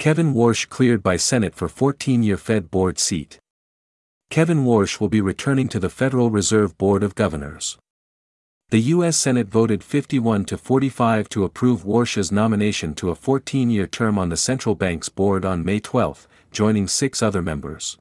Kevin Warsh cleared by Senate for 14-year Fed board seat. Kevin Warsh will be returning to the Federal Reserve Board of Governors. The U.S. Senate voted 51-45 to approve Warsh's nomination to a 14-year term on the central bank's board on May 12, joining 6 other members.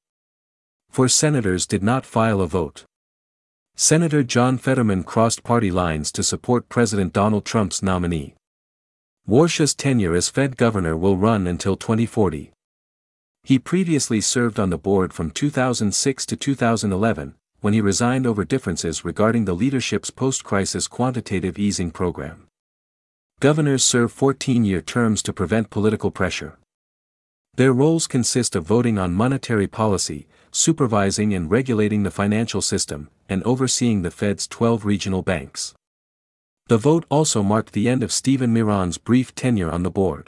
4 senators did not file a vote. Senator John Fetterman crossed party lines to support President Donald Trump's nominee. Warsh's tenure as Fed governor will run until 2040. He previously served on the board from 2006 to 2011, when he resigned over differences regarding the leadership's post-crisis quantitative easing program. Governors serve 14-year terms to prevent political pressure. Their roles consist of voting on monetary policy, supervising and regulating the financial system, and overseeing the Fed's 12 regional banks. The vote also marked the end of Stephen Miron's brief tenure on the board.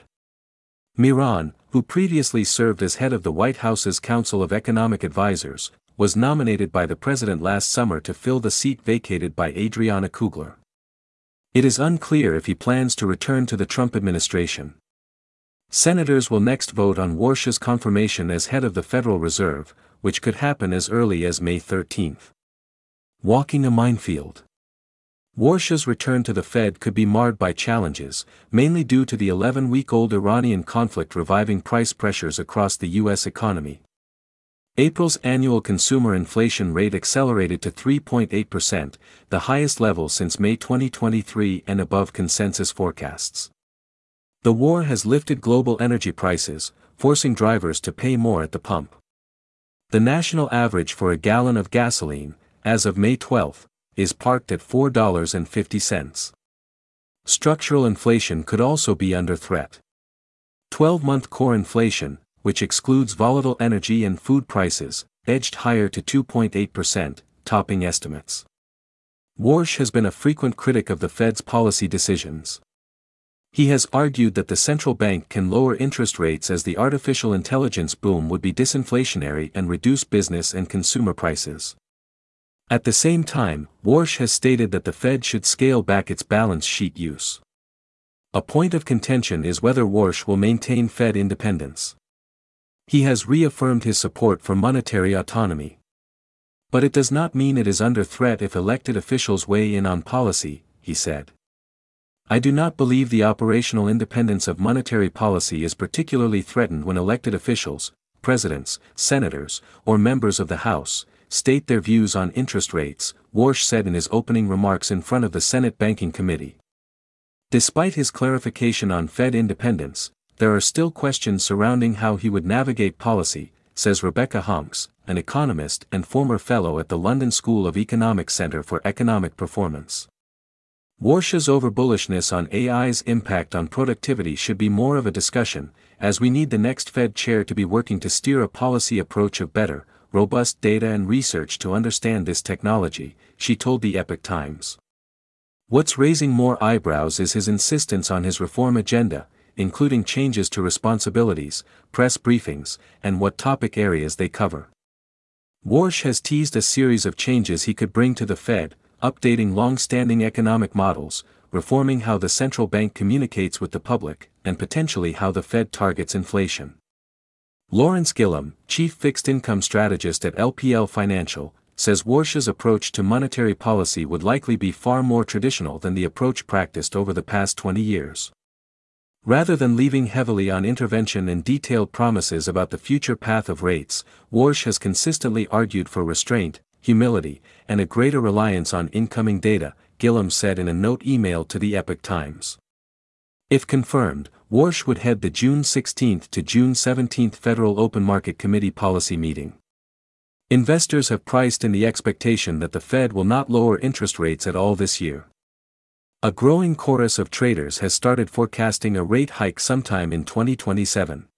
Miron, who previously served as head of the White House's Council of Economic Advisers, was nominated by the president last summer to fill the seat vacated by Adriana Kugler. It is unclear if he plans to return to the Trump administration. Senators will next vote on Warsh's confirmation as head of the Federal Reserve, which could happen as early as May 13. Walking a minefield. Warsh's return to the Fed could be marred by challenges, mainly due to the 11-week-old Iranian conflict reviving price pressures across the U.S. economy. April's annual consumer inflation rate accelerated to 3.8%, the highest level since May 2023 and above consensus forecasts. The war has lifted global energy prices, forcing drivers to pay more at the pump. The national average for a gallon of gasoline, as of May 12, is parked at $4.50. Structural inflation could also be under threat. 12-month core inflation, which excludes volatile energy and food prices, edged higher to 2.8%, topping estimates. Warsh has been a frequent critic of the Fed's policy decisions. He has argued that the central bank can lower interest rates as the artificial intelligence boom would be disinflationary and reduce business and consumer prices. At the same time, Warsh has stated that the Fed should scale back its balance sheet use. A point of contention is whether Warsh will maintain Fed independence. He has reaffirmed his support for monetary autonomy. But it does not mean it is under threat if elected officials weigh in on policy, he said. I do not believe the operational independence of monetary policy is particularly threatened when elected officials, presidents, senators, or members of the House, state their views on interest rates, Warsh said in his opening remarks in front of the Senate Banking Committee. Despite his clarification on Fed independence, there are still questions surrounding how he would navigate policy, says Rebecca Honks, an economist and former fellow at the London School of Economics Centre for Economic Performance. Warsh's overbullishness on AI's impact on productivity should be more of a discussion, as we need the next Fed chair to be working to steer a policy approach of better, robust data and research to understand this technology, she told the Epoch Times. What's raising more eyebrows is his insistence on his reform agenda, including changes to responsibilities, press briefings, and what topic areas they cover. Warsh has teased a series of changes he could bring to the Fed, updating long-standing economic models, reforming how the central bank communicates with the public, and potentially how the Fed targets inflation. Lawrence Gillum, chief fixed-income strategist at LPL Financial, says Warsh's approach to monetary policy would likely be far more traditional than the approach practiced over the past 20 years. Rather than leaving heavily on intervention and detailed promises about the future path of rates, Warsh has consistently argued for restraint, humility, and a greater reliance on incoming data, Gillum said in a note emailed to the Epoch Times. If confirmed, Warsh would head the June 16 to June 17 Federal Open Market Committee policy meeting. Investors have priced in the expectation that the Fed will not lower interest rates at all this year. A growing chorus of traders has started forecasting a rate hike sometime in 2027.